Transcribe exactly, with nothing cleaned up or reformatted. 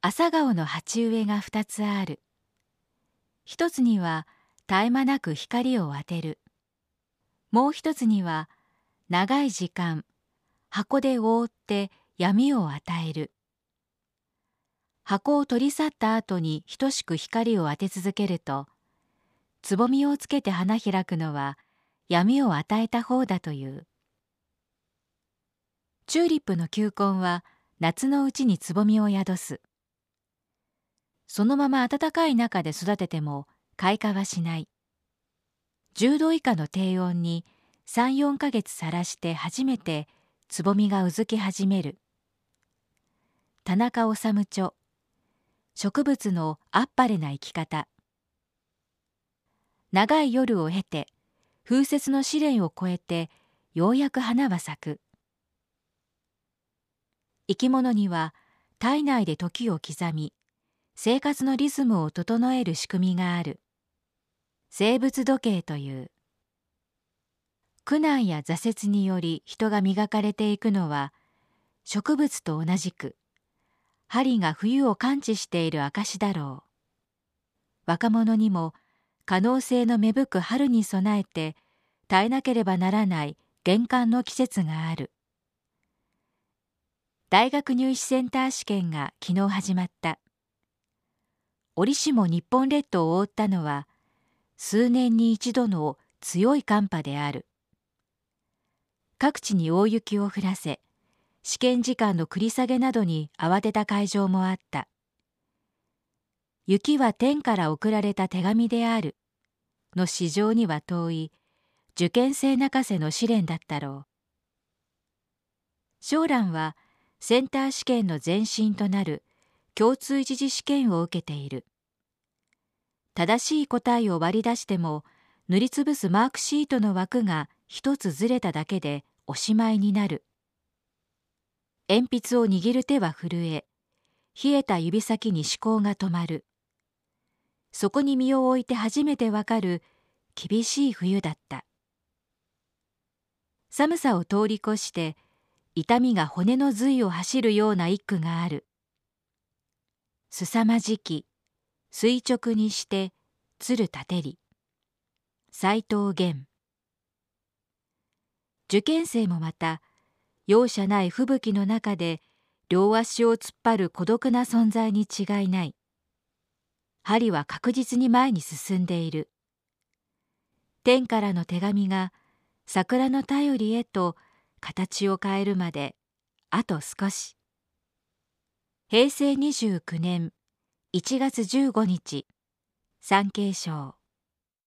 朝顔の鉢植えが二つある。一つには絶え間なく光を当てる。もう一つには長い時間箱で覆って闇を与える。箱を取り去った後に等しく光を当て続けると、つぼみをつけて花開くのは闇を与えた方だという。チューリップの球根は夏のうちにつぼみを宿す。そのまま暖かい中で育てても開花はしない。じゅうど以下の低温にさん、よんかげつさらして初めてつぼみがうずき始める。田中治著、植物のあっぱれな生き方。長い夜を経て、風雪の試練を越えて、ようやく花は咲く。生き物には体内で時を刻み、生活のリズムを整える仕組みがある。生物時計という。苦難や挫折により人が磨かれていくのは、植物と同じく、針が冬を感知している証だろう。若者にも可能性の芽吹く春に備えて耐えなければならない厳寒の季節がある。大学入試センター試験が昨日始まった。折しも日本列島を覆ったのは数年に一度の強い寒波である。各地に大雪を降らせ、試験時間の繰り下げなどに慌てた会場もあった。雪は天から送られた手紙であるの市場には遠い受験生泣かせの試練だったろう。小蘭はセンター試験の前身となる共通一次試験を受けている。正しい答えを割り出しても塗りつぶすマークシートの枠が一つずれただけでおしまいになる。鉛筆を握る手は震え、冷えた指先に思考が止まる。そこに身を置いて初めてわかる厳しい冬だった。寒さを通り越して痛みが骨の髄を走るような一句がある。すさまじき垂直にして鶴立てり。斎藤源。受験生もまた容赦ない吹雪の中で両足を突っ張る孤独な存在に違いない。針は確実に前に進んでいる。天からの手紙が桜の便りへと形を変えるまであと少し。へいせいにじゅうきゅうねんいちがつじゅうごにち、産経省。